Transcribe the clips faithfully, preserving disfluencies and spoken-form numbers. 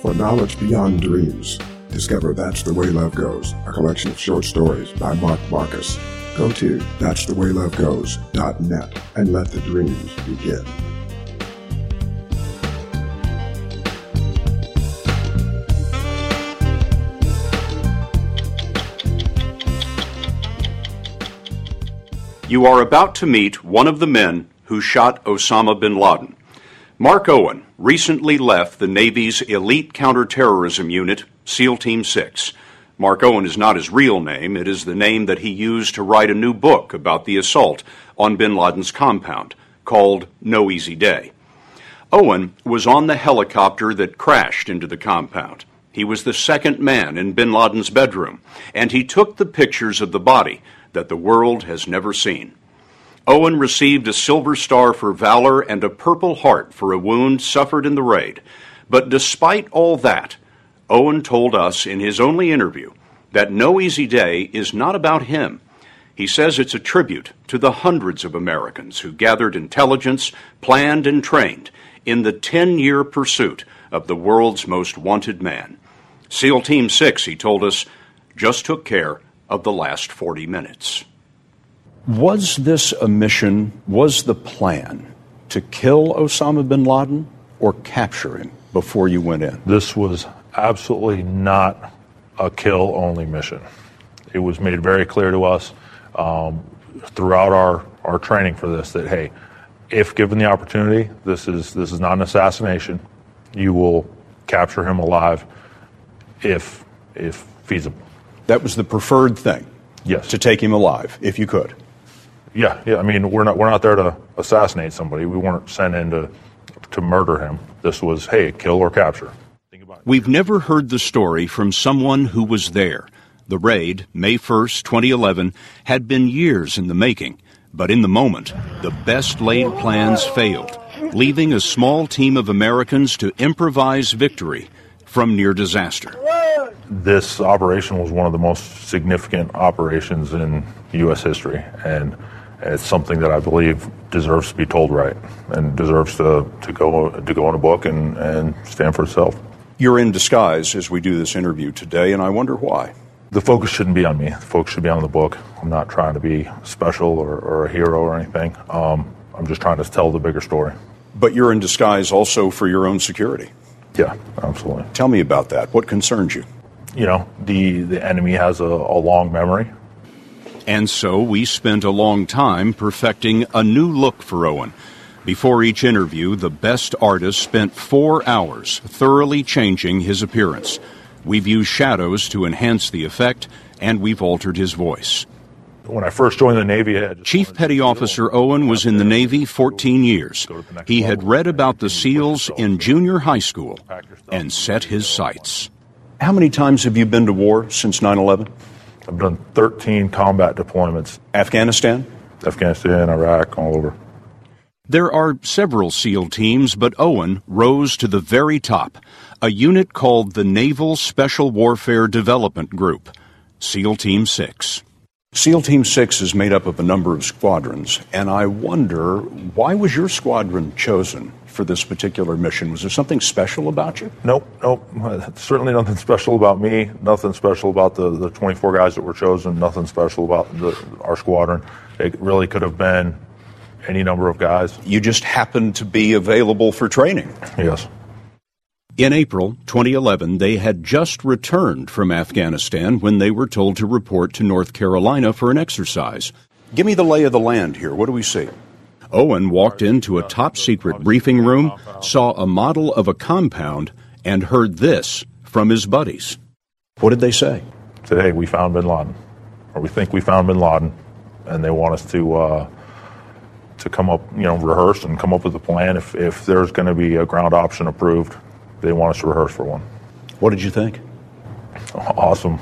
for knowledge beyond dreams. Discover That's the Way Love Goes, a collection of short stories by Mark Marcus. Go to that's the way love goes dot net and let the dreams begin. You are about to meet one of the men who shot Osama bin Laden. Mark Owen recently left the Navy's elite counterterrorism unit, SEAL Team six. Mark Owen is not his real name. It is the name that he used to write a new book about the assault on bin Laden's compound, called No Easy Day. Owen was on the helicopter that crashed into the compound. He was the second man in bin Laden's bedroom, and he took the pictures of the body that the world has never seen. Owen received a Silver Star for valor and a Purple Heart for a wound suffered in the raid. But despite all that, Owen told us in his only interview that No Easy Day is not about him. He says it's a tribute to the hundreds of Americans who gathered intelligence, planned and trained in the ten-year pursuit of the world's most wanted man. SEAL Team six, he told us, just took care of the last forty minutes. Was this a mission, was the plan to kill Osama bin Laden or capture him before you went in? This was absolutely not a kill-only mission. It was made very clear to us um, throughout our, our training for this that, hey, if given the opportunity, this is this is not an assassination. You will capture him alive if if feasible. That was the preferred thing? Yes. To take him alive, if you could? Yeah, yeah. I mean, we're not we're not there to assassinate somebody. We weren't sent in to, to murder him. This was, hey, kill or capture. Think about it. We've never heard the story from someone who was there. The raid, May first, twenty eleven, had been years in the making. But in the moment, the best-laid plans failed, leaving a small team of Americans to improvise victory from near disaster. This operation was one of the most significant operations in U S history, and it's something that I believe deserves to be told right and deserves to, to go to go in a book and, and stand for itself. You're in disguise as we do this interview today, and I wonder why. The focus shouldn't be on me. The focus should be on the book. I'm not trying to be special or, or a hero or anything. Um, I'm just trying to tell the bigger story. But you're in disguise also for your own security. Yeah, absolutely. Tell me about that. What concerns you? You know, the, the enemy has a, a long memory. And so we spent a long time perfecting a new look for Owen. Before each interview, the best artist spent four hours thoroughly changing his appearance. We've used shadows to enhance the effect, and we've altered his voice. When I first joined the Navy, I just Chief Petty Officer Owen was in the Navy fourteen years. He had read about the SEALs in junior high school and set his sights. How many times have you been to war since nine eleven? I've done thirteen combat deployments. Afghanistan? Afghanistan, Iraq, all over. There are several SEAL teams, but Owen rose to the very top, a unit called the Naval Special Warfare Development Group, SEAL Team six. SEAL Team six is made up of a number of squadrons, and I wonder, why was your squadron chosen for this particular mission? Was there something special about you? Nope, nope. Certainly nothing special about me, nothing special about the, the twenty-four guys that were chosen, nothing special about the, our squadron. It really could have been any number of guys. You just happened to be available for training. Yes. In April twenty eleven, they had just returned from Afghanistan when they were told to report to North Carolina for an exercise. Give me the lay of the land here. What do we see? Owen walked into a top-secret briefing room, saw a model of a compound, and heard this from his buddies. What did they say? Today we found bin Laden, or we think we found bin Laden, and they want us to uh, to come up, you know, rehearse and come up with a plan. If, if there's going to be a ground option approved, they want us to rehearse for one. What did you think? Awesome.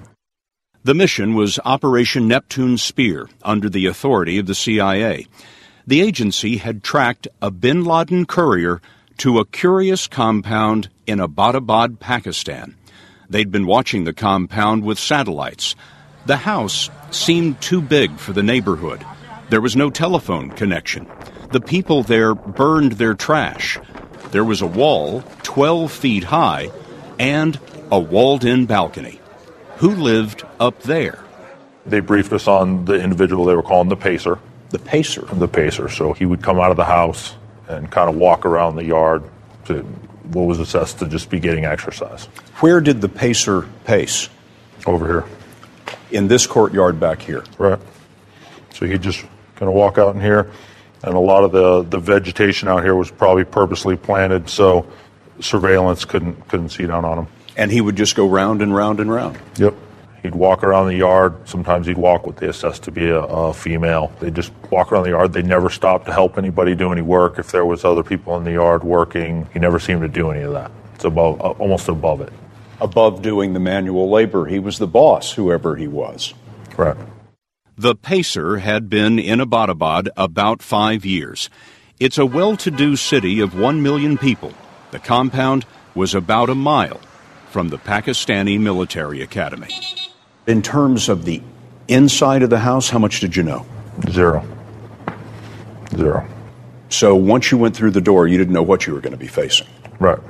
The mission was Operation Neptune Spear, under the authority of the C I A. The agency had tracked a bin Laden courier to a curious compound in Abbottabad, Pakistan. They'd been watching the compound with satellites. The house seemed too big for the neighborhood. There was no telephone connection. The people there burned their trash. There was a wall twelve feet high and a walled-in balcony. Who lived up there? They briefed us on the individual they were calling the Pacer. The Pacer? The Pacer. So he would come out of the house and kind of walk around the yard to what was assessed to just be getting exercise. Where did the Pacer pace? Over here. In this courtyard back here? Right. So he'd just kind of walk out in here, and a lot of the, the vegetation out here was probably purposely planted so surveillance couldn't couldn't see down on him. And he would just go round and round and round? Yep. He'd walk around the yard. Sometimes he'd walk what they assessed to be a, a female. They'd just walk around the yard. They never stopped to help anybody do any work. If there was other people in the yard working, he never seemed to do any of that. It's above, uh, almost above it. Above doing the manual labor. He was the boss, whoever he was. Right. The Pacer had been in Abbottabad about five years. It's a well-to-do city of one million people. The compound was about a mile from the Pakistani military academy. In terms of the inside of the house, how much did you know? Zero. Zero. So once you went through the door, you didn't know what you were going to be facing. Right.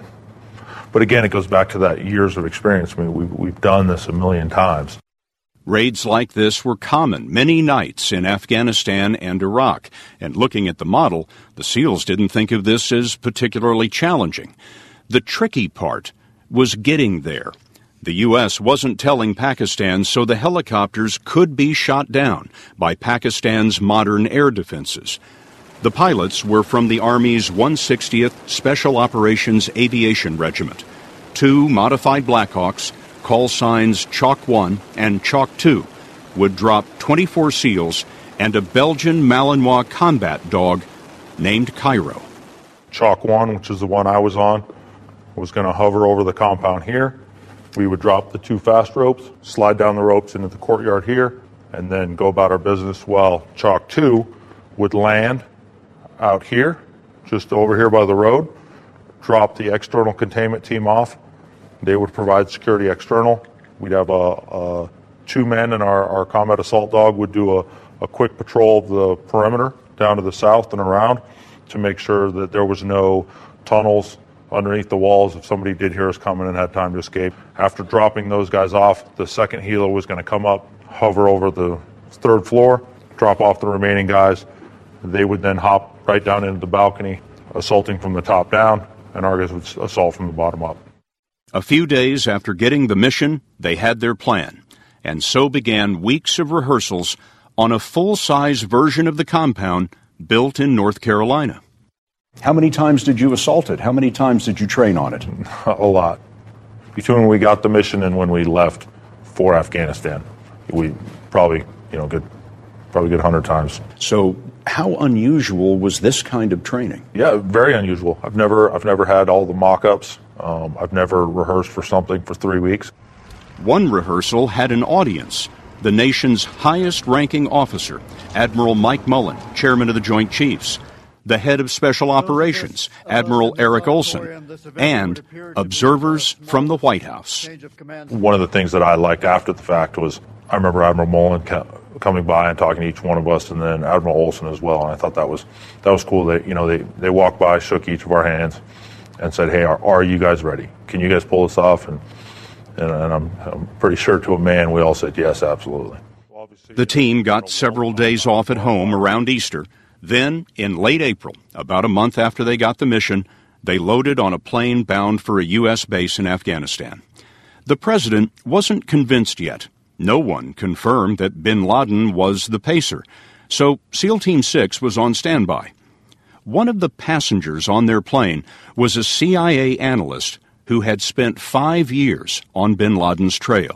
But again, it goes back to that years of experience. I mean, we've, we've done this a million times. Raids like this were common many nights in Afghanistan and Iraq. And looking at the model, the SEALs didn't think of this as particularly challenging. The tricky part was getting there. The U S wasn't telling Pakistan, so the helicopters could be shot down by Pakistan's modern air defenses. The pilots were from the Army's one hundred sixtieth Special Operations Aviation Regiment. Two modified Blackhawks, call signs Chalk one and Chalk two, would drop twenty-four SEALs and a Belgian Malinois combat dog named Cairo. Chalk one, which is the one I was on, was going to hover over the compound here. We would drop the two fast ropes, slide down the ropes into the courtyard here, and then go about our business while Chalk two would land out here, just over here by the road, drop the external containment team off. They would provide security external. We'd have a, a two men, and our, our combat assault dog would do a, a quick patrol of the perimeter down to the south and around to make sure that there was no tunnels underneath the walls if somebody did hear us coming and had time to escape. After dropping those guys off, the second helo was going to come up, hover over the third floor, drop off the remaining guys. They would then hop right down into the balcony, assaulting from the top down, and our guys would assault from the bottom up. A few days after getting the mission, they had their plan, and so began weeks of rehearsals on a full-size version of the compound built in North Carolina. How many times did you assault it? How many times did you train on it? A lot. Between when we got the mission and when we left for Afghanistan, we probably, you know, good, probably good hundred times. So, how unusual was this kind of training? Yeah, very unusual. I've never, I've never had all the mock-ups. Um, I've never rehearsed for something for three weeks. One rehearsal had an audience. The nation's highest-ranking officer, Admiral Mike Mullen, chairman of the Joint Chiefs, the head of Special Operations, Admiral Eric Olson, and observers from the White House. One of the things that I liked after the fact was I remember Admiral Mullen coming by and talking to each one of us, and then Admiral Olson as well. And I thought that was that was cool. They, you know, they, they walked by, shook each of our hands, and said, "Hey, are, are you guys ready? Can you guys pull this off?" And and, and I'm, I'm pretty sure to a man we all said yes, absolutely. The team got several days off at home around Easter. Then, in late April, about a month after they got the mission, they loaded on a plane bound for a U S base in Afghanistan. The president wasn't convinced yet. No one confirmed that bin Laden was the Pacer, so SEAL Team six was on standby. One of the passengers on their plane was a C I A analyst who had spent five years on bin Laden's trail.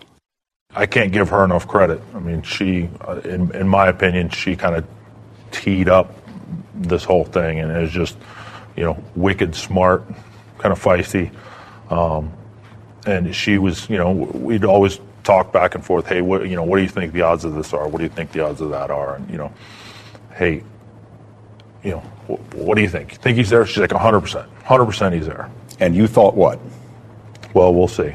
I can't give her enough credit. I mean, she, uh, in, in my opinion, she kind of teed up this whole thing and is just, you know, wicked smart, kind of feisty. Um, and she was, you know, we'd always talk back and forth, hey, what, you know, what do you think the odds of this are? What do you think the odds of that are? And, you know, hey, you know, what, what do you think? You think he's there? She's like, one hundred percent. one hundred percent he's there. And you thought what? Well, we'll see.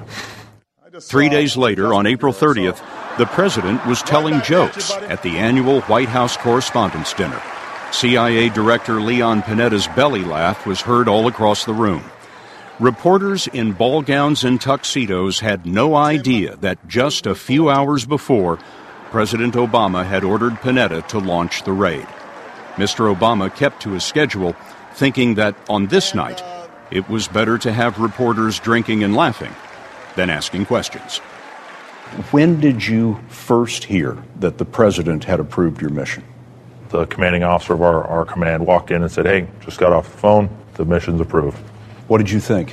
Three days later, on April thirtieth, the president was telling jokes at the annual White House Correspondents' Dinner. C I A Director Leon Panetta's belly laugh was heard all across the room. Reporters in ball gowns and tuxedos had no idea that just a few hours before, President Obama had ordered Panetta to launch the raid. Mister Obama kept to his schedule, thinking that on this night, it was better to have reporters drinking and laughing than asking questions. When did you first hear that the president had approved your mission? The commanding officer of our, our command walked in and said, "Hey, just got off the phone. The mission's approved." What did you think?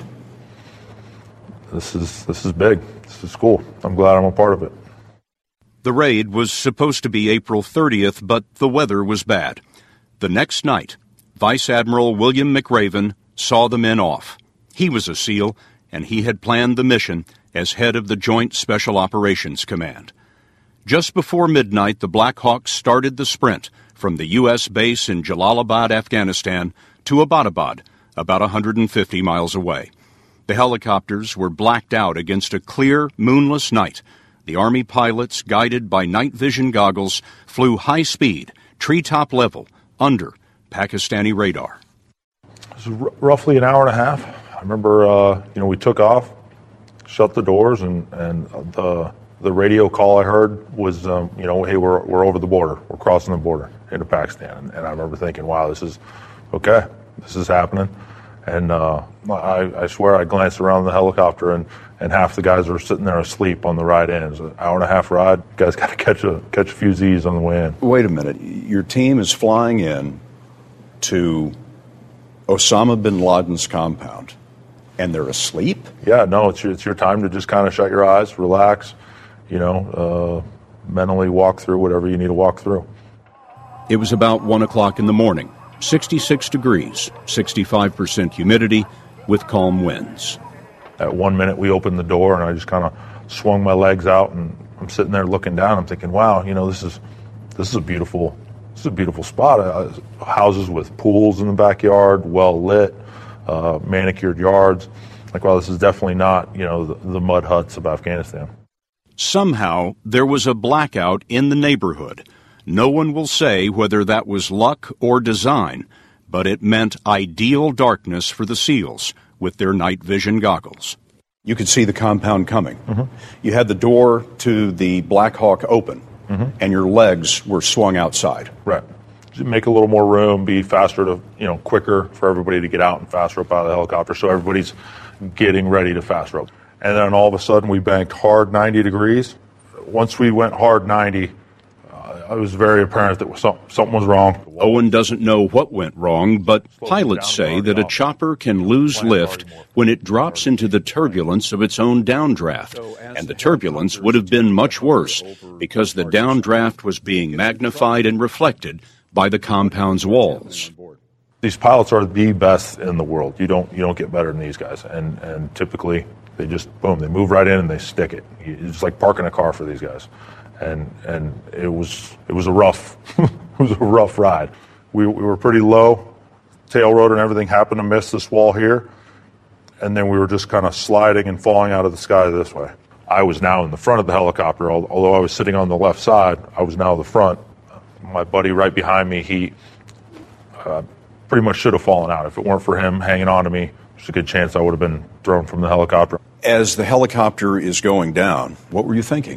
This is this is big. This is cool. I'm glad I'm a part of it. The raid was supposed to be April thirtieth, but the weather was bad. The next night, Vice Admiral William McRaven saw the men off. He was a SEAL, and he had planned the mission as head of the Joint Special Operations Command. Just before midnight, the Black Hawks started the sprint from the U S base in Jalalabad, Afghanistan, to Abbottabad, about one hundred fifty miles away. The helicopters were blacked out against a clear, moonless night. The Army pilots, guided by night vision goggles, flew high speed, treetop level, under Pakistani radar. It was r- roughly an hour and a half. I remember, uh, you know, we took off, shut the doors, and, and the the radio call I heard was, um, you know, hey, we're we're over the border. We're crossing the border into Pakistan. And, and I remember thinking, wow, this is, okay, this is happening. And uh, I, I swear I glanced around the helicopter, and, and half the guys were sitting there asleep on the ride in. It was an hour and a half ride. You guys got to catch a catch a few Z's on the way in. Wait a minute. Your team is flying in to Osama bin Laden's compound, and they're asleep? Yeah, no, it's your, it's your time to just kind of shut your eyes, relax, you know, uh, mentally walk through whatever you need to walk through. It was about one o'clock in the morning. sixty-six degrees, sixty-five percent humidity, with calm winds. At one minute, we opened the door, and I just kind of swung my legs out, and I'm sitting there looking down. I'm thinking, wow, you know, this is this is a beautiful this is a beautiful spot. Uh, houses with pools in the backyard, well lit, uh, manicured yards. Like, wow, this is definitely not, you know, the, the mud huts of Afghanistan. Somehow, there was a blackout in the neighborhood. No one will say whether that was luck or design, but it meant ideal darkness for the SEALs with their night vision goggles. You could see the compound coming. Mm-hmm. You had the door to the Black Hawk open, mm-hmm. and your legs were swung outside. Right. Just make a little more room, be faster to, you know, quicker for everybody to get out and fast rope out of the helicopter, so everybody's getting ready to fast rope. And then all of a sudden we banked hard ninety degrees. Once we went hard ninety, it was very apparent that something was wrong. Owen doesn't know what went wrong, but pilots say that a chopper can lose lift when it drops into the turbulence of its own downdraft. And the turbulence would have been much worse because the downdraft was being magnified and reflected by the compound's walls. These pilots are the best in the world. You don't you don't get better than these guys. And and typically they just, boom, they move right in and they stick it. It's like parking a car for these guys. And and it was it was a rough it was a rough ride. We we were pretty low, tail rotor and everything happened to miss this wall here, and then we were just kind of sliding and falling out of the sky this way. I was now in the front of the helicopter, although I was sitting on the left side. I was now the front. My buddy right behind me, he uh, pretty much should have fallen out. If it weren't for him hanging on to me, there's a good chance I would have been thrown from the helicopter. As the helicopter is going down, what were you thinking?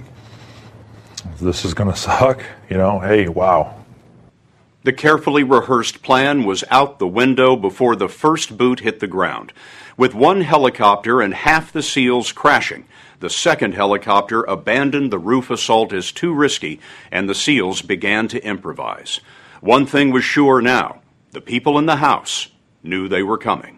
This is going to suck, you know, hey, wow. The carefully rehearsed plan was out the window before the first boot hit the ground. With one helicopter and half the SEALs crashing, the second helicopter abandoned the roof assault as too risky, and the SEALs began to improvise. One thing was sure now, the people in the house knew they were coming.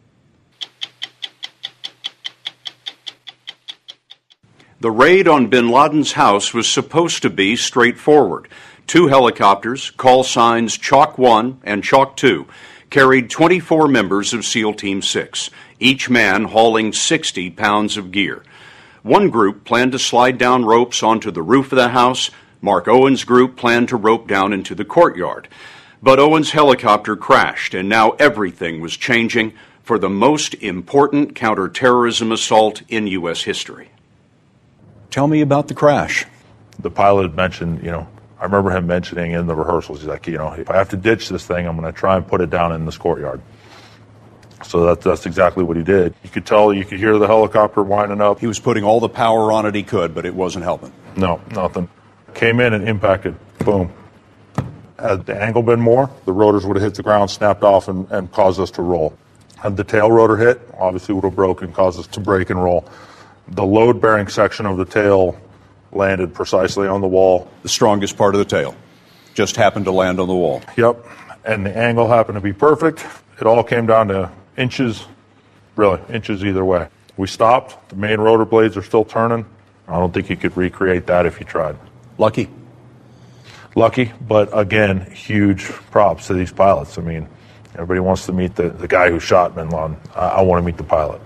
The raid on bin Laden's house was supposed to be straightforward. Two helicopters, call signs Chalk one and Chalk two, carried twenty-four members of SEAL Team six, each man hauling sixty pounds of gear. One group planned to slide down ropes onto the roof of the house. Mark Owen's group planned to rope down into the courtyard. But Owen's helicopter crashed, and now everything was changing for the most important counterterrorism assault in U S history. Tell me about the crash. The pilot mentioned, you know, I remember him mentioning in the rehearsals, he's like, you know, if I have to ditch this thing, I'm going to try and put it down in this courtyard. So that, that's exactly what he did. You could tell, you could hear the helicopter winding up. He was putting all the power on it he could, but it wasn't helping. No, nothing. Came in and impacted. Boom. Had the angle been more, the rotors would have hit the ground, snapped off, and, and caused us to roll. Had the tail rotor hit, obviously would have broken, caused us to break and roll. The load-bearing section of the tail landed precisely on the wall. The strongest part of the tail just happened to land on the wall. Yep, and the angle happened to be perfect. It all came down to inches, really, inches either way. We stopped. The main rotor blades are still turning. I don't think you could recreate that if you tried. Lucky. Lucky, but again, huge props to these pilots. I mean, everybody wants to meet the, the guy who shot bin Laden. I, I want to meet the pilot.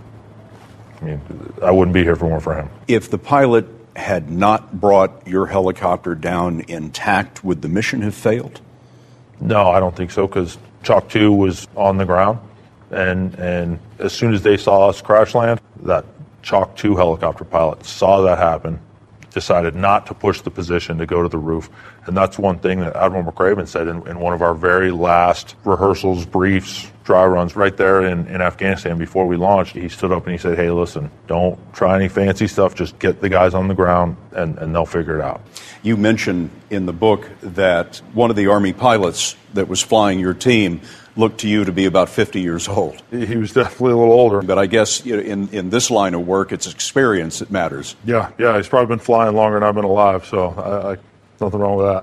I mean, I wouldn't be here if it weren't for him. If the pilot had not brought your helicopter down intact, would the mission have failed? No, I don't think so, because Chalk two was on the ground, and and as soon as they saw us crash land, that Chalk two helicopter pilot saw that happen, decided not to push the position to go to the roof. And that's one thing that Admiral McRaven said in, in one of our very last rehearsals, briefs, dry runs right there in, in Afghanistan before we launched. He stood up and he said, hey, listen, don't try any fancy stuff. Just get the guys on the ground and, and they'll figure it out. You mentioned in the book that one of the Army pilots that was flying your team looked to you to be about fifty years old. He was definitely a little older. But I guess you know, in, in this line of work, it's experience that matters. Yeah, yeah, he's probably been flying longer than I've been alive, so I, I, nothing wrong with that.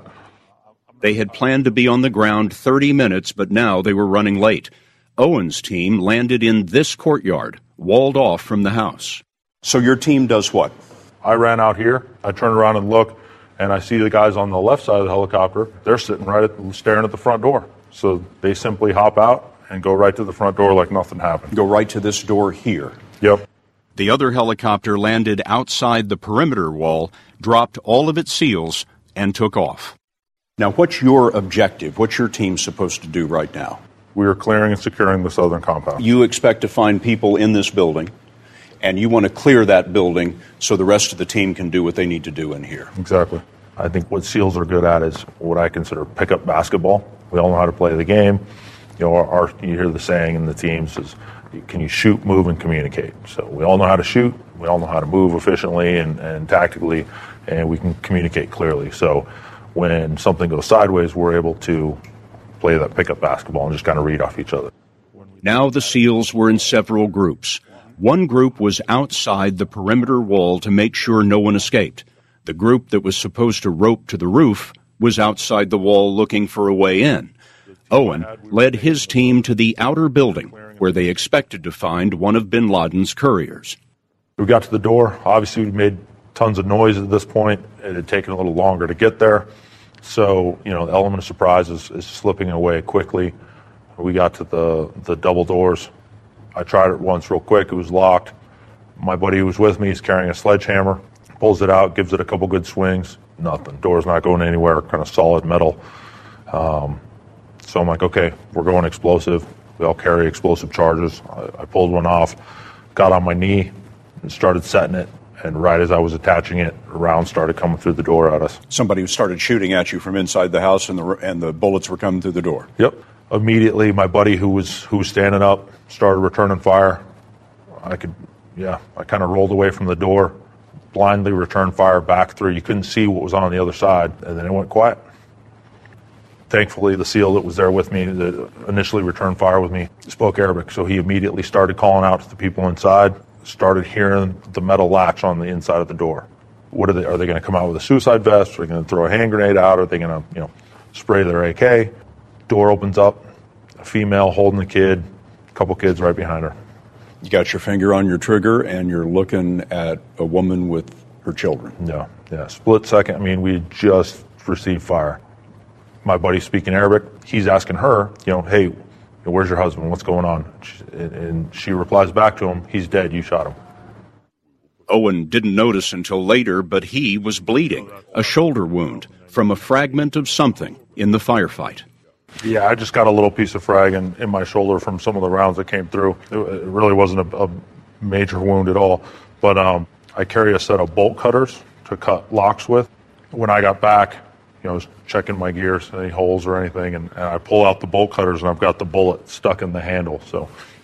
They had planned to be on the ground thirty minutes, but now they were running late. Owen's team landed in this courtyard, walled off from the house. So your team does what? I ran out here, I turned around and look, and I see the guys on the left side of the helicopter. They're sitting right at, staring at the front door. So they simply hop out and go right to the front door like nothing happened. Go right to this door here. Yep. The other helicopter landed outside the perimeter wall, dropped all of its seals, and took off. Now, what's your objective? What's your team supposed to do right now? We are clearing and securing the southern compound. You expect to find people in this building, and you want to clear that building so the rest of the team can do what they need to do in here. Exactly. I think what SEALs are good at is what I consider pickup basketball. We all know how to play the game. You know, our, our you hear the saying in the teams is, can you shoot, move, and communicate? So we all know how to shoot. We all know how to move efficiently and, and tactically, and we can communicate clearly. So when something goes sideways, we're able to play that pickup basketball and just kind of read off each other. Now the SEALs were in several groups. One group was outside the perimeter wall to make sure no one escaped. The group that was supposed to rope to the roof was outside the wall looking for a way in. Owen led his team to the outer building where they expected to find one of bin Laden's couriers. We got to the door. Obviously, we made tons of noise at this point. It had taken a little longer to get there. So, you know, the element of surprise is, is slipping away quickly. We got to the, the double doors. I tried it once real quick. It was locked. My buddy who was with me is carrying a sledgehammer, pulls it out, gives it a couple good swings. Nothing. Door's not going anywhere, kind of solid metal. Um, so I'm like, okay, we're going explosive. We all carry explosive charges. I, I pulled one off, got on my knee, and started setting it. And right as I was attaching it, a round started coming through the door at us. Somebody started shooting at you from inside the house, and the and the bullets were coming through the door. Yep. Immediately, my buddy who was who was standing up started returning fire. I could, yeah, I kind of rolled away from the door, blindly returned fire back through. You couldn't see what was on the other side, and then it went quiet. Thankfully, the SEAL that was there with me, that initially returned fire with me, spoke Arabic, so he immediately started calling out to the people inside. Started hearing the metal latch on the inside of the door. What are they? Are they going to come out with a suicide vest? Are they going to throw a hand grenade out? Are they going to, you know, spray their A K? Door opens up. A female holding the kid. A couple kids right behind her. You got your finger on your trigger, and you're looking at a woman with her children. Yeah, yeah. Split second. I mean, we just received fire. My buddy speaking Arabic. He's asking her, you know, hey, where's your husband? What's going on? And she replies back to him, he's dead. You shot him. Owen didn't notice until later, but he was bleeding, a shoulder wound from a fragment of something in the firefight. Yeah, I just got a little piece of frag in, in my shoulder from some of the rounds that came through. It, it really wasn't a, a major wound at all. But um, I carry a set of bolt cutters to cut locks with. When I got back, you know, I was checking my gears, any holes or anything, and, and I pull out the bolt cutters, and I've got the bullet stuck in the handle. So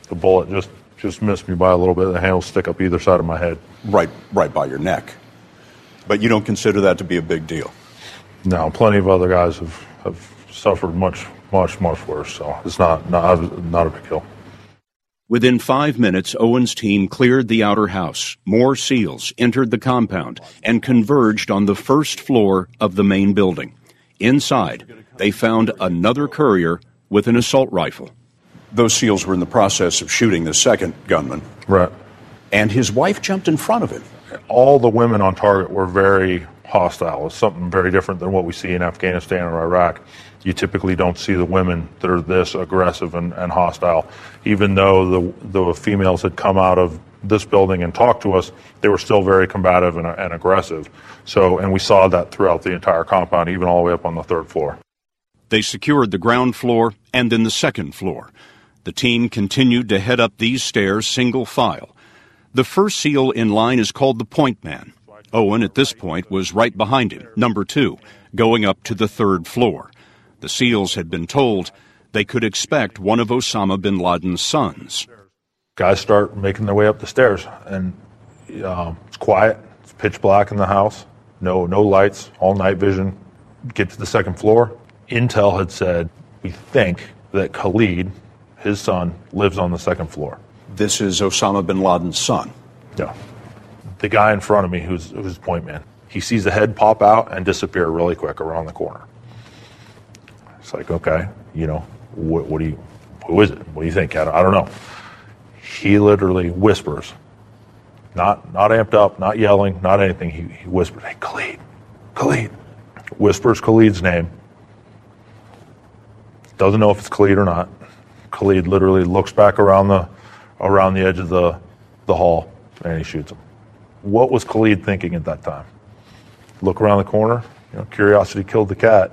The bullet just, just missed me by a little bit. The handle stick up either side of my head. Right, right by your neck. But you don't consider that to be a big deal? No, plenty of other guys have, have suffered much, much, much worse. So it's not, not, not a big deal. Within five minutes, Owen's team cleared the outer house. More SEALs entered the compound and converged on the first floor of the main building. Inside, they found another courier with an assault rifle. Those SEALs were in the process of shooting the second gunman. Right. And his wife jumped in front of him. All the women on target were very hostile. It's something very different than what we see in Afghanistan or Iraq. You typically don't see the women that are this aggressive and, and hostile. Even though the, the females had come out of this building and talked to us, they were still very combative and, and aggressive. So, and we saw that throughout the entire compound, even all the way up on the third floor. They secured the ground floor and then the second floor. The team continued to head up these stairs single file. The first SEAL in line is called the point man. Owen, at this point, was right behind him, number two, going up to the third floor. The SEALs had been told they could expect one of Osama bin Laden's sons. Guys start making their way up the stairs, and uh, it's quiet. It's pitch black in the house. No, no lights, all night vision. Get to the second floor. Intel had said, we think that Khalid, his son, lives on the second floor. This is Osama bin Laden's son. Yeah. The guy in front of me, who's, who's point man, he sees the head pop out and disappear really quick around the corner. It's like, okay, you know, what, what do you, who is it? What do you think? I don't, I don't know. He literally whispers, not not amped up, not yelling, not anything. He, he whispers, hey, Khalid, Khalid. Whispers Khalid's name. Doesn't know if it's Khalid or not. Khalid literally looks back around the around the edge of the, the hall, and he shoots him. What was Khalid thinking at that time? Look around the corner. You know, curiosity killed the cat.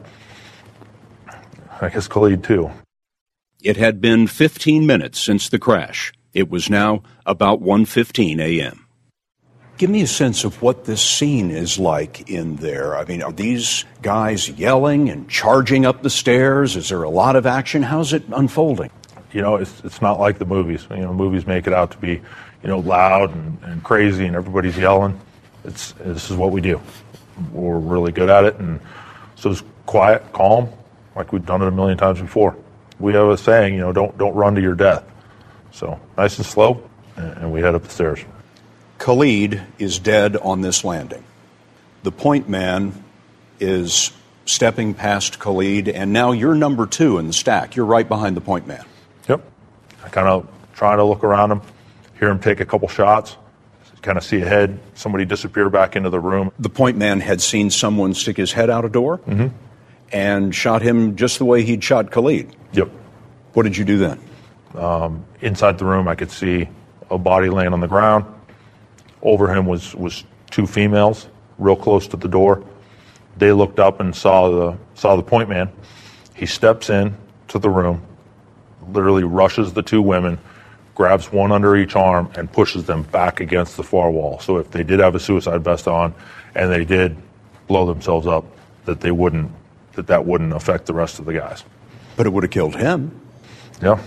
I guess Khalid too. It had been fifteen minutes since the crash. It was now about one fifteen a.m. Give me a sense of what this scene is like in there. I mean, are these guys yelling and charging up the stairs? Is there a lot of action? How's it unfolding? You know, it's it's not like the movies. You know, movies make it out to be, you know, loud and, and crazy and everybody's yelling. It's this is what we do. We're really good at it, and so it's quiet, calm, like we've done it a million times before. We have a saying, you know, don't don't run to your death. So nice and slow, and we head up the stairs. Khalid is dead on this landing. The point man is stepping past Khalid, and now you're number two in the stack. You're right behind the point man. Yep. I kind of try to look around him, hear him take a couple shots, kind of see a head, somebody disappear back into the room. The point man had seen someone stick his head out a door mm-hmm. and shot him just the way he'd shot Khalid. Yep. What did you do then? Um, inside the room, I could see a body laying on the ground. Over him was, was two females, real close to the door. They looked up and saw the saw the point man. He steps in to the room, literally rushes the two women, grabs one under each arm, and pushes them back against the far wall. So if they did have a suicide vest on, and they did blow themselves up, that they wouldn't that that wouldn't affect the rest of the guys. But it would have killed him. Yeah.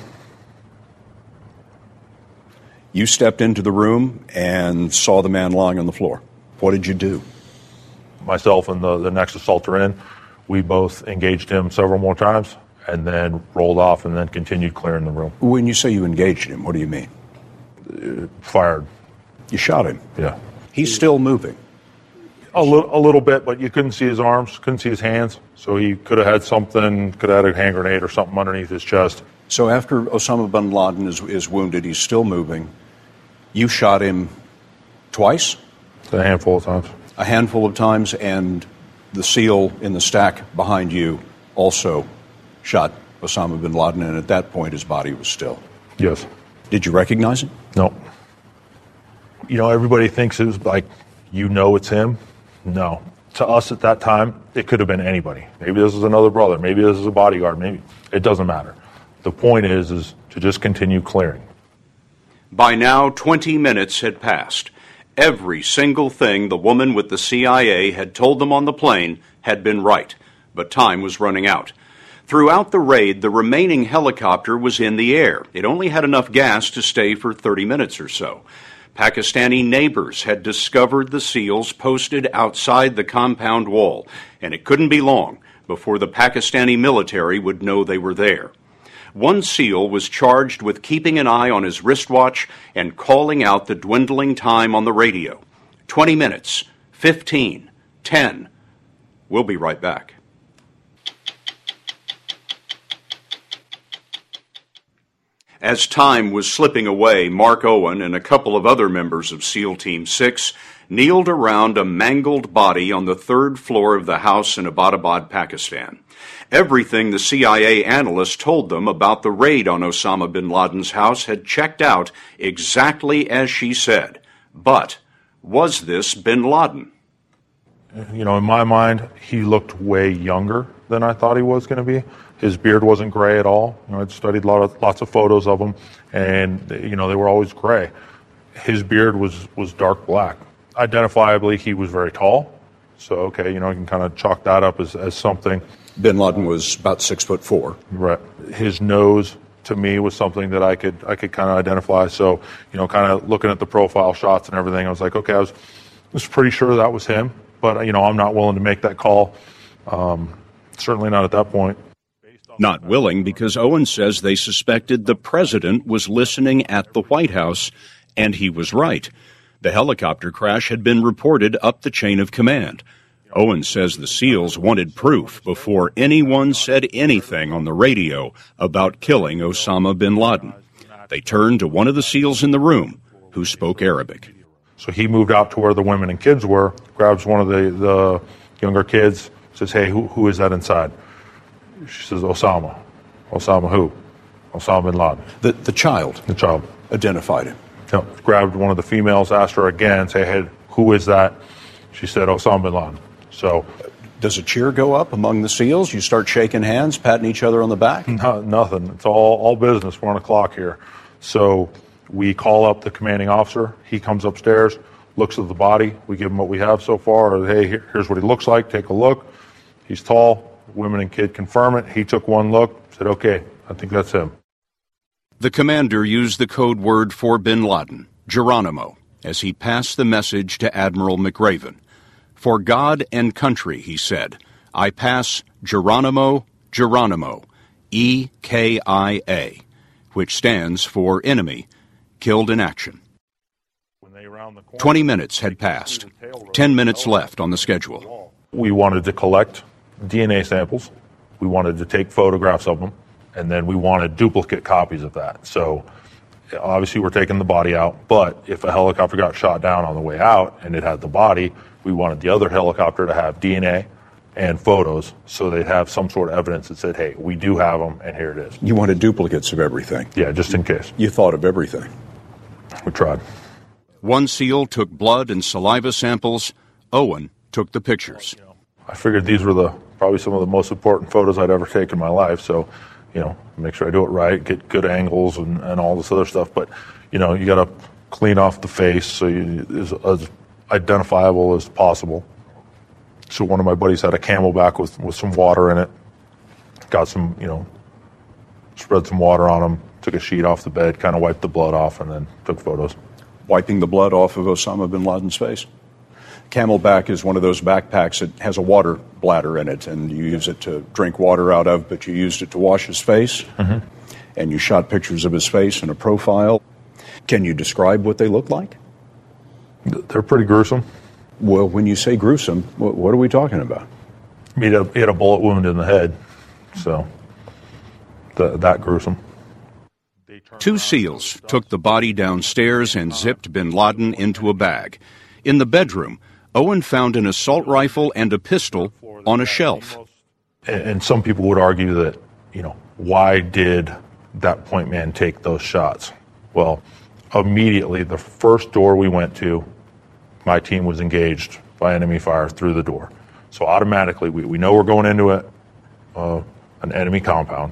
You stepped into the room and saw the man lying on the floor. What did you do? Myself and the, the next assaulter in, we both engaged him several more times and then rolled off and then continued clearing the room. When you say you engaged him, what do you mean? Uh, fired. You shot him? Yeah. He's still moving? A, li- a little bit, but you couldn't see his arms, couldn't see his hands. So he could have had something, could have had a hand grenade or something underneath his chest. So after Osama bin Laden is, is wounded, he's still moving. You shot him twice? A handful of times. A handful of times, and the SEAL in the stack behind you also shot Osama bin Laden, and at that point his body was still. Yes. Did you recognize him? No. You know, everybody thinks it was like, you know it's him. No. To us at that time, it could have been anybody. Maybe this is another brother. Maybe this is a bodyguard. Maybe. It doesn't matter. The point is, is to just continue clearing. By now, twenty minutes had passed. Every single thing the woman with the C I A had told them on the plane had been right, but time was running out. Throughout the raid, the remaining helicopter was in the air. It only had enough gas to stay for thirty minutes or so. Pakistani neighbors had discovered the SEALs posted outside the compound wall, and it couldn't be long before the Pakistani military would know they were there. One SEAL was charged with keeping an eye on his wristwatch and calling out the dwindling time on the radio. twenty minutes, fifteen, ten. We'll be right back. As time was slipping away, Mark Owen and a couple of other members of SEAL Team six kneeled around a mangled body on the third floor of the house in Abbottabad, Pakistan. Everything the C I A analyst told them about the raid on Osama bin Laden's house had checked out exactly as she said. But was this bin Laden? You know, in my mind, he looked way younger than I thought he was going to be. His beard wasn't gray at all. You know, I'd studied a lot of, lots of photos of him, and, you know, they were always gray. His beard was, was dark black. Identifiably, he was very tall. So, okay, you know, you can kind of chalk that up as, as something. Bin Laden was about six foot four. Right. His nose, to me, was something that I could I could kind of identify. So, you know, kind of looking at the profile shots and everything, I was like, okay, I was, was pretty sure that was him. But, you know, I'm not willing to make that call. Um, certainly not at that point. Not willing because Owen says they suspected the president was listening at the White House, and he was right. The helicopter crash had been reported up the chain of command. Owen says the SEALs wanted proof before anyone said anything on the radio about killing Osama bin Laden. They turned to one of the SEALs in the room who spoke Arabic. So he moved out to where the women and kids were, grabs one of the, the younger kids, says, hey, who, who is that inside? She says, Osama. Osama who? Osama bin Laden. The, the child? The child. Identified him. You know, grabbed one of the females, asked her again, say, hey, who is that? She said, Osama bin Laden. So, does a cheer go up among the SEALs? You start shaking hands, patting each other on the back? No, nothing. It's all, all business. We're on a clock here. So we call up the commanding officer. He comes upstairs, looks at the body. We give him what we have so far. Or, hey, here, here's what he looks like. Take a look. He's tall. Women and kid confirm it. He took one look, said, okay, I think that's him. The commander used the code word for bin Laden, Geronimo, as he passed the message to Admiral McRaven. For God and country, he said, I pass Geronimo, Geronimo, E K I A, which stands for enemy, killed in action. Twenty minutes had passed. Ten minutes left on the schedule. We wanted to collect D N A samples. We wanted to take photographs of them, and then we wanted duplicate copies of that. So obviously we're taking the body out, but if a helicopter got shot down on the way out and it had the body, we wanted the other helicopter to have D N A and photos so they'd have some sort of evidence that said, hey, we do have them, and here it is. You wanted duplicates of everything? Yeah, just in case. You thought of everything? We tried. One SEAL took blood and saliva samples. Owen took the pictures. I figured these were the probably some of the most important photos I'd ever take in my life. So, you know, make sure I do it right, get good angles and, and all this other stuff. But, you know, you got to clean off the face so you is as identifiable as possible. So one of my buddies had a Camelback with, with some water in it. Got some, you know, spread some water on him, took a sheet off the bed, kind of wiped the blood off, and then took photos. Wiping the blood off of Osama bin Laden's face? Camelback is one of those backpacks that has a water bladder in it, and you use it to drink water out of, but you used it to wash his face, mm-hmm. and you shot pictures of his face in a profile. Can you describe what they look like? They're pretty gruesome. Well, when you say gruesome, what are we talking about? He had a, he had a bullet wound in the head, so the, that gruesome. Two SEALs took the body downstairs and zipped bin Laden into a bag. In the bedroom, Owen found an assault rifle and a pistol on a shelf. And some people would argue that, you know, why did that point man take those shots? Well, immediately, the first door we went to, my team was engaged by enemy fire through the door. So automatically, we, we know we're going into a, uh, an enemy compound.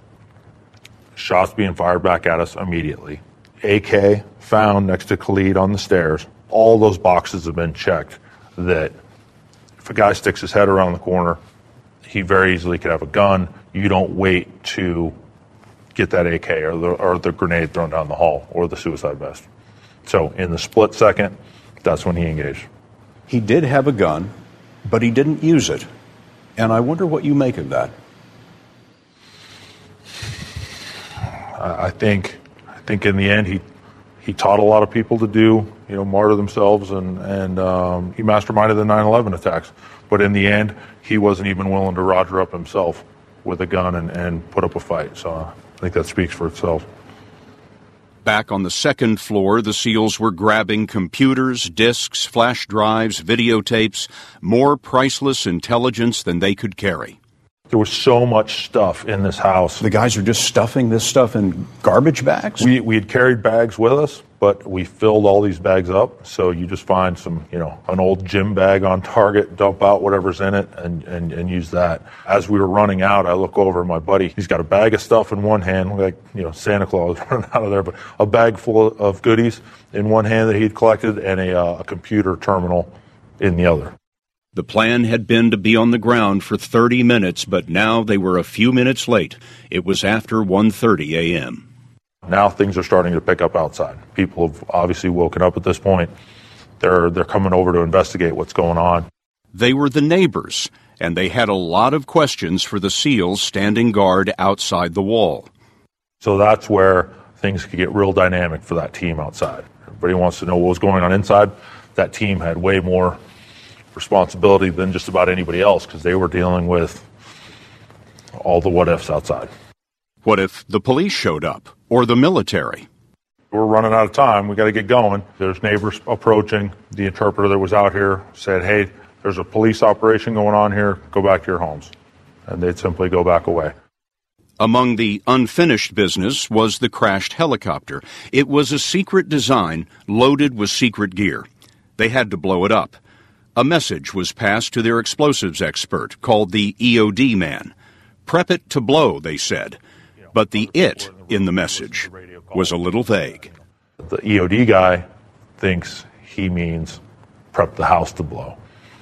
Shots being fired back at us immediately. A K found next to Khalid on the stairs. All those boxes have been checked that if a guy sticks his head around the corner, he very easily could have a gun, you don't wait to get that A K or the, or the grenade thrown down the hall or the suicide vest. So in the split second, that's when he engaged. He did have a gun, but he didn't use it. And I wonder what you make of that. I think, I think in the end, he he taught a lot of people to do, you know, martyr themselves, and and um, he masterminded the nine eleven attacks. But in the end, he wasn't even willing to roger up himself with a gun and, and put up a fight. So I think that speaks for itself. Back on the second floor, the SEALs were grabbing computers, disks, flash drives, videotapes, more priceless intelligence than they could carry. There was so much stuff in this house. The guys are just stuffing this stuff in garbage bags? We we had carried bags with us, but we filled all these bags up. So you just find some, you know, an old gym bag on Target, dump out whatever's in it, and, and, and use that. As we were running out, I look over at my buddy. He's got a bag of stuff in one hand, like, you know, Santa Claus running out of there, but a bag full of goodies in one hand that he'd collected, and a, uh, a computer terminal in the other. The plan had been to be on the ground for thirty minutes, but now they were a few minutes late. It was after one thirty a.m. Now things are starting to pick up outside. People have obviously woken up at this point. They're they're coming over to investigate what's going on. They were the neighbors, and they had a lot of questions for the SEALs standing guard outside the wall. So that's where things could get real dynamic for that team outside. Everybody wants to know what was going on inside. That team had way more responsibility than just about anybody else, because they were dealing with all the what ifs outside. What if the police showed up, or the military? We're running out of time. We got to get going. There's neighbors approaching. The interpreter that was out here said, hey, there's a police operation going on here. Go back to your homes. And they'd simply go back away. Among the unfinished business was the crashed helicopter. It was a secret design loaded with secret gear. They had to blow it up. A message was passed to their explosives expert, called the E O D man. Prep it to blow, they said. But the it in the message was a little vague. The E O D guy thinks he means prep the house to blow.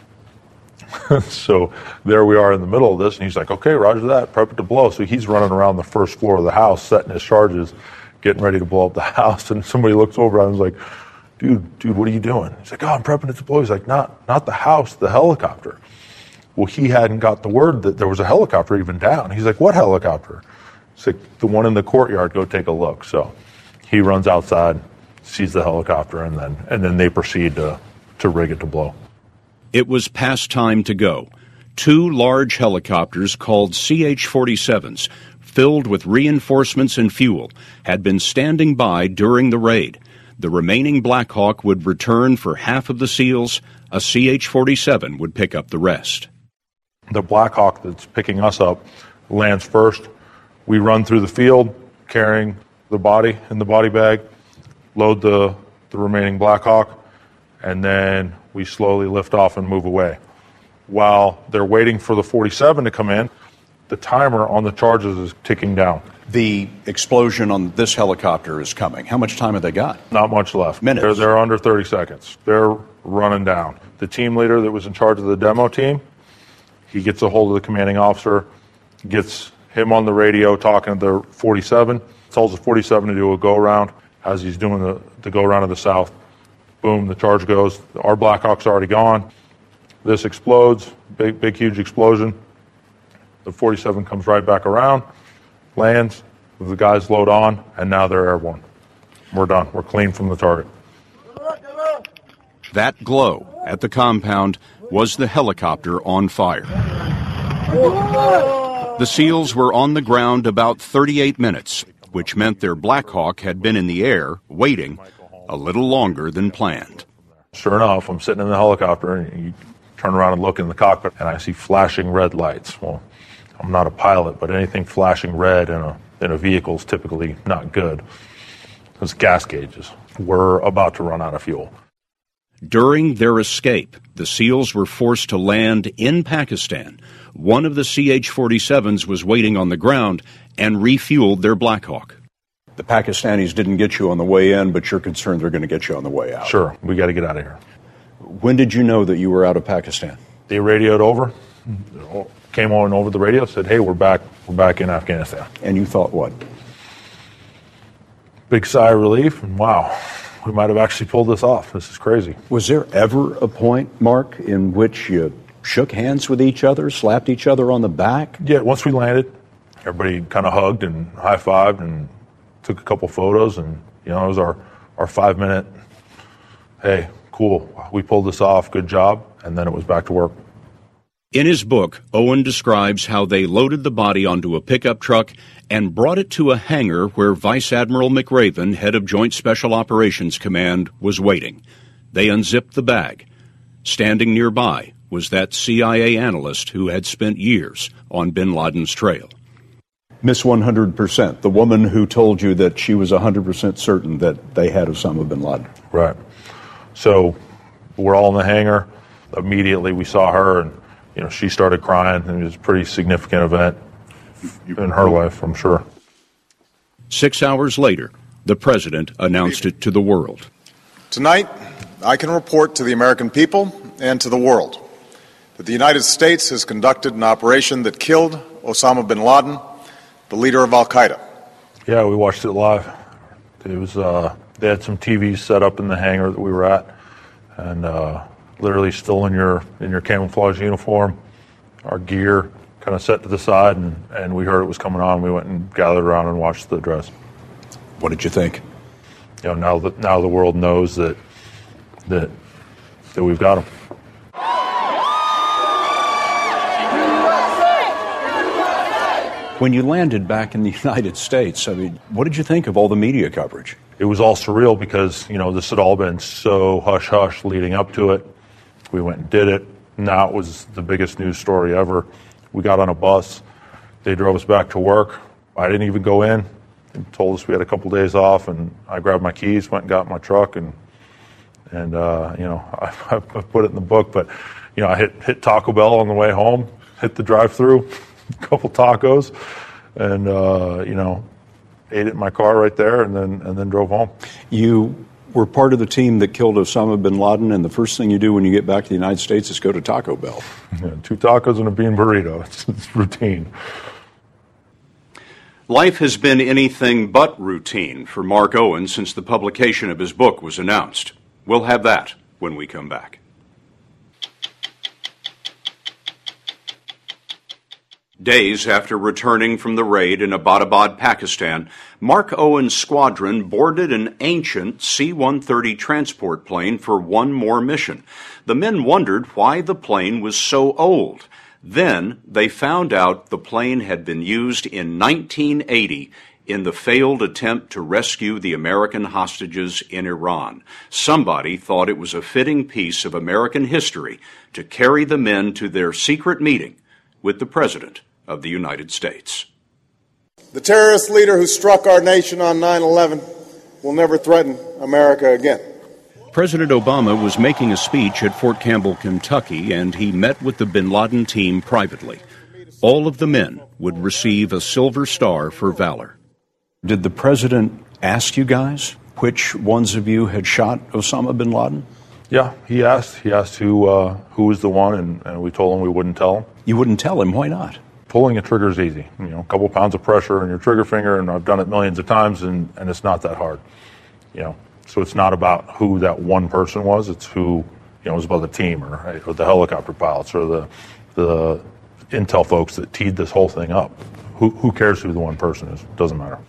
So there we are in the middle of this, and he's like, okay, roger that, prep it to blow. So he's running around the first floor of the house, setting his charges, getting ready to blow up the house. And somebody looks over and is like, dude, dude, what are you doing? He's like, oh, I'm prepping it to blow. He's like, not, not the house, the helicopter. Well, he hadn't got the word that there was a helicopter even down. He's like, what helicopter? He's like, the one in the courtyard, go take a look. So he runs outside, sees the helicopter, and then and then they proceed to, to rig it to blow. It was past time to go. Two large helicopters called C H forty-sevens, filled with reinforcements and fuel, had been standing by during the raid. The remaining Black Hawk would return for half of the SEALs. A C H forty-seven would pick up the rest. The Black Hawk that's picking us up lands first. We run through the field carrying the body in the body bag, load the, the remaining Black Hawk, and then we slowly lift off and move away. While they're waiting for the forty-seven to come in, the timer on the charges is ticking down. The explosion on this helicopter is coming. How much time have they got? Not much left. Minutes. They're, they're under thirty seconds. They're running down. The team leader that was in charge of the demo team, he gets a hold of the commanding officer, gets him on the radio talking to the forty-seven, tells the forty-seven to do a go-around. As he's doing the, the go-around to the south, boom, the charge goes. Our Black Hawk's already gone. This explodes, big, big, huge explosion. The forty-seven comes right back around, lands, the guys load on, and now they're airborne. We're done. We're clean from the target. That glow at the compound was the helicopter on fire. The SEALs were on the ground about thirty-eight minutes, which meant their Black Hawk had been in the air, waiting, a little longer than planned. Sure enough, I'm sitting in the helicopter, and you turn around and look in the cockpit, and I see flashing red lights. Well, I'm not a pilot, but anything flashing red in a in a vehicle is typically not good. It's gas gauges. We're about to run out of fuel. During their escape, the SEALs were forced to land in Pakistan. One of the C H forty-sevens was waiting on the ground and refueled their Black Hawk. The Pakistanis didn't get you on the way in, but you're concerned they're going to get you on the way out. Sure, we got to get out of here. When did you know that you were out of Pakistan? They radioed over. came on over the radio, said, hey, we're back, we're back in Afghanistan. And you thought what? Big sigh of relief, and wow, we might have actually pulled this off. This is crazy. Was there ever a point, Mark, in which you shook hands with each other, slapped each other on the back? Yeah, once we landed, everybody kind of hugged and high-fived and took a couple photos, and, you know, it was our, our five-minute, hey, cool, we pulled this off, good job, and then it was back to work. In his book, Owen describes how they loaded the body onto a pickup truck and brought it to a hangar where Vice Admiral McRaven, head of Joint Special Operations Command, was waiting. They unzipped the bag. Standing nearby was that C I A analyst who had spent years on bin Laden's trail. Miss one hundred percent, the woman who told you that she was one hundred percent certain that they had Osama bin Laden. Right. So we're all in the hangar. Immediately we saw her, and you know, she started crying, and it was a pretty significant event in her life, I'm sure. Six hours later, the president announced it to the world. Tonight, I can report to the American people and to the world that the United States has conducted an operation that killed Osama bin Laden, the leader of al-Qaeda. Yeah, we watched it live. It was, uh, they had some T Vs set up in the hangar that we were at, and uh, literally still in your in your camouflage uniform, our gear kind of set to the side, and, and we heard it was coming on. We went and gathered around and watched the address. What did you think? You know, now that now the world knows that that that we've got him. When you landed back in the United States, I mean, what did you think of all the media coverage? It was all surreal because, you know, this had all been so hush-hush leading up to it. We went and did it. Now it was the biggest news story ever. We got on a bus. They drove us back to work. I didn't even go in. They told us we had a couple days off, and I grabbed my keys, went and got my truck, and, and uh, you know, I, I put it in the book, but, you know, I hit, hit Taco Bell on the way home, hit the drive-thru, a couple tacos, and, uh, you know, ate it in my car right there, and then and then drove home. You were part of the team that killed Osama bin Laden, and the first thing you do when you get back to the United States is go to Taco Bell. Yeah, two tacos and a bean burrito. It's, it's routine. Life has been anything but routine for Mark Owen since the publication of his book was announced. We'll have that when we come back. Days after returning from the raid in Abbottabad, Pakistan, Mark Owen's squadron boarded an ancient C one thirty transport plane for one more mission. The men wondered why the plane was so old. Then they found out the plane had been used in nineteen eighty in the failed attempt to rescue the American hostages in Iran. Somebody thought it was a fitting piece of American history to carry the men to their secret meeting with the President of the United States. The terrorist leader who struck our nation on nine eleven will never threaten America again. President Obama was making a speech at Fort Campbell, Kentucky, and he met with the bin Laden team privately. All of the men would receive a Silver Star for valor. Did the president ask you guys which ones of you had shot Osama bin Laden? Yeah, he asked. He asked who uh, who was the one, and, and we told him we wouldn't tell him. You wouldn't tell him? Why not? Pulling a trigger is easy. You know, a couple pounds of pressure on your trigger finger, and I've done it millions of times, and, and it's not that hard. You know, so it's not about who that one person was. It's who, you know, it was about the team, or, or the helicopter pilots, or the the intel folks that teed this whole thing up. Who who cares who the one person is? It doesn't matter.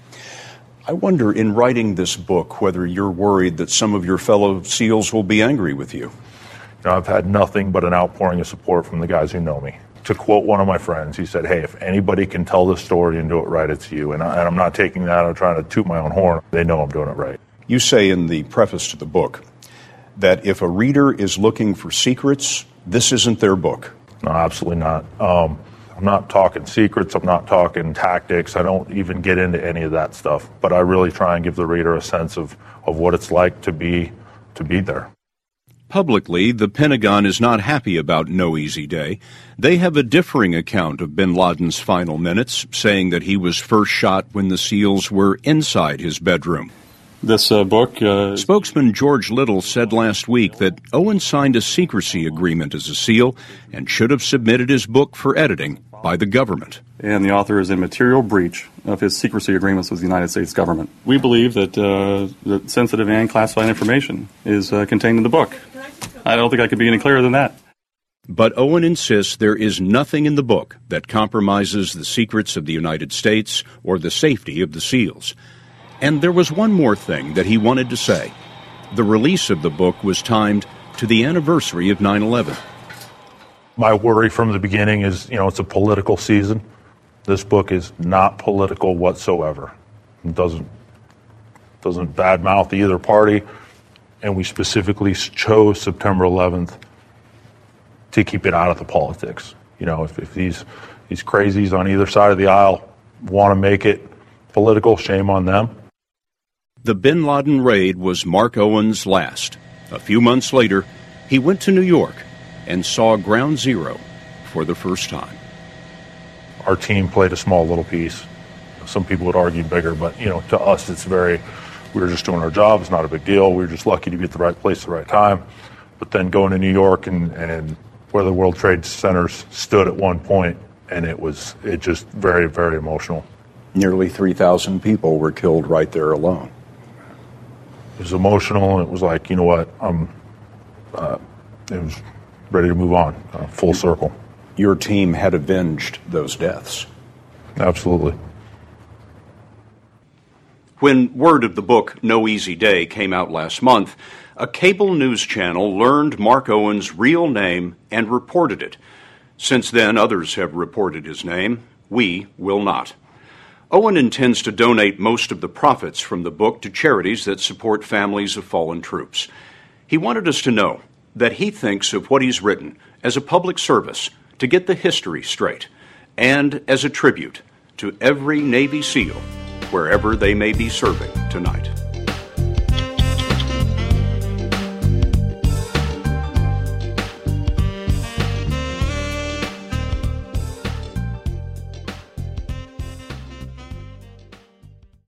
I wonder, in writing this book, whether you're worried that some of your fellow SEALs will be angry with you. You know, I've had nothing but an outpouring of support from the guys who know me. To quote one of my friends, he said, hey, if anybody can tell this story and do it right, it's you. And, I, and I'm not taking that. I'm trying to toot my own horn. They know I'm doing it right. You say in the preface to the book that if a reader is looking for secrets, this isn't their book. No, absolutely not. Um, I'm not talking secrets. I'm not talking tactics. I don't even get into any of that stuff. But I really try and give the reader a sense of, of what it's like to be to be there. Publicly, the Pentagon is not happy about No Easy Day. They have a differing account of bin Laden's final minutes, saying that he was first shot when the SEALs were inside his bedroom. This uh, book... Uh... Spokesman George Little said last week that Owen signed a secrecy agreement as a SEAL and should have submitted his book for editing by the government. And the author is in material breach of his secrecy agreements with the United States government. We believe that, uh, that sensitive and classified information is uh, contained in the book. I don't think I could be any clearer than that. But Owen insists there is nothing in the book that compromises the secrets of the United States or the safety of the SEALs. And there was one more thing that he wanted to say. The release of the book was timed to the anniversary of nine eleven. My worry from the beginning is, you know, it's a political season. This book is not political whatsoever. It doesn't, doesn't badmouth either party. And we specifically chose September eleventh to keep it out of the politics. You know, if, if these these crazies on either side of the aisle want to make it political, shame on them. The bin Laden raid was Mark Owen's last. A few months later, he went to New York and saw Ground Zero for the first time. Our team played a small little piece. Some people would argue bigger, but, you know, to us it's very, we were just doing our job. It's not a big deal. We were just lucky to be at the right place at the right time. But then going to New York and, and where the World Trade Centers stood at one point, and it was it just very, very emotional. Nearly three thousand people were killed right there alone. It was emotional, and it was like, you know what, I'm, uh, it was ready to move on, uh, full circle. Your team had avenged those deaths. Absolutely. When word of the book No Easy Day came out last month, a cable news channel learned Mark Owen's real name and reported it. Since then, others have reported his name. We will not. Owen intends to donate most of the profits from the book to charities that support families of fallen troops. He wanted us to know that he thinks of what he's written as a public service to get the history straight, and as a tribute to every Navy SEAL, wherever they may be serving tonight.